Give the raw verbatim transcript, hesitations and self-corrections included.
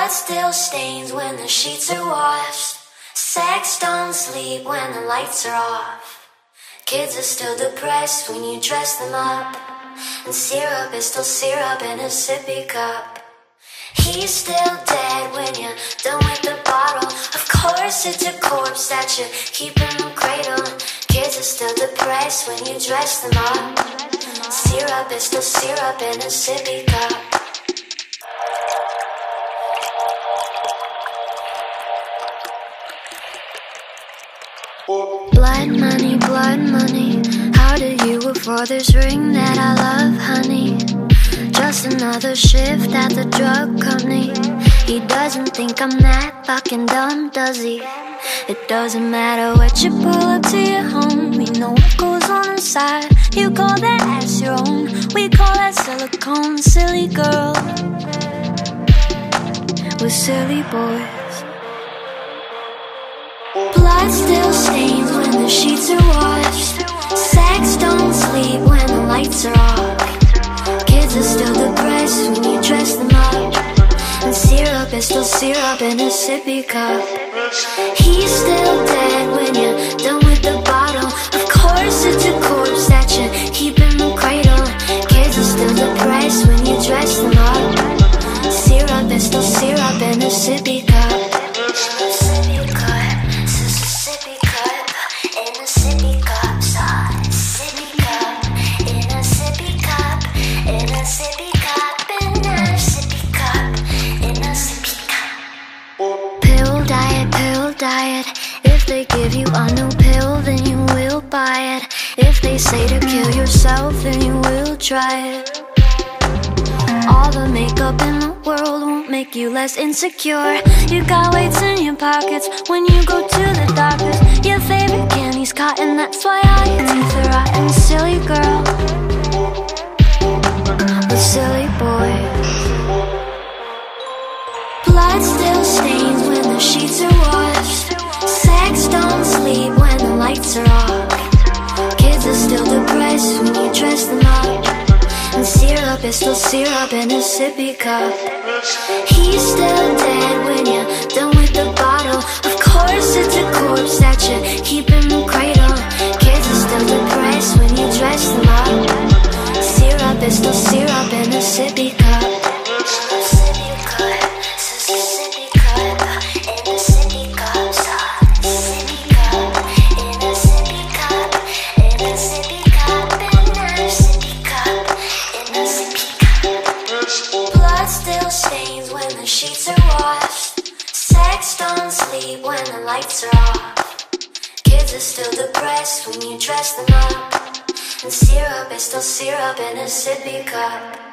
Blood still stains when the sheets are washed. Sex don't sleep when the lights are off. Kids are still depressed when you dress them up. And syrup is still syrup in a sippy cup. He's still dead when you're done with the bottle. Of course it's a corpse that you keep in the cradle. Kids are still depressed when you dress them up. Syrup is still syrup in a sippy cup. Blood money, blood money. How do you afford this ring that I love, honey? Just another shift at the drug company. He doesn't think I'm that fucking dumb, does he? It doesn't matter what you pull up to your home. We know what goes on inside. You call that ass your own. We call that silicone. Silly girl, we're silly boys. Blood still stains when the sheets are washed. Sex don't sleep when the lights are off. Kids are still depressed when you dress them up. And syrup is still syrup in a sippy cup. He's still dead when you're done with the bottle. Of course it's a corpse that you keep in the cradle. Kids are still depressed when you dress them up. Syrup is still syrup in a sippy cup. Diet. If they give you a new pill, then you will buy it. If they say to kill yourself, then you will try it. All the makeup in the world won't make you less insecure. You got weights in your pockets when you go to the doctors. Your favorite candy's cotton, that's why all your teeth are rotten. Silly girl, the silly boy. Blood still stains when the sheets are washed. Sex don't sleep when the lights are off. Kids are still depressed when you dress them up. And syrup is still syrup in a sippy cup. He's still dead when you're done with the bottle. Of course it's a corpse that you keep in the cradle. Kids are still depressed when you dress them up. Syrup is still syrup in a sippy cup. Sheets are washed. Sex don't sleep when the lights are off. Kids are still depressed when you dress them up. And syrup is still syrup in a sippy cup.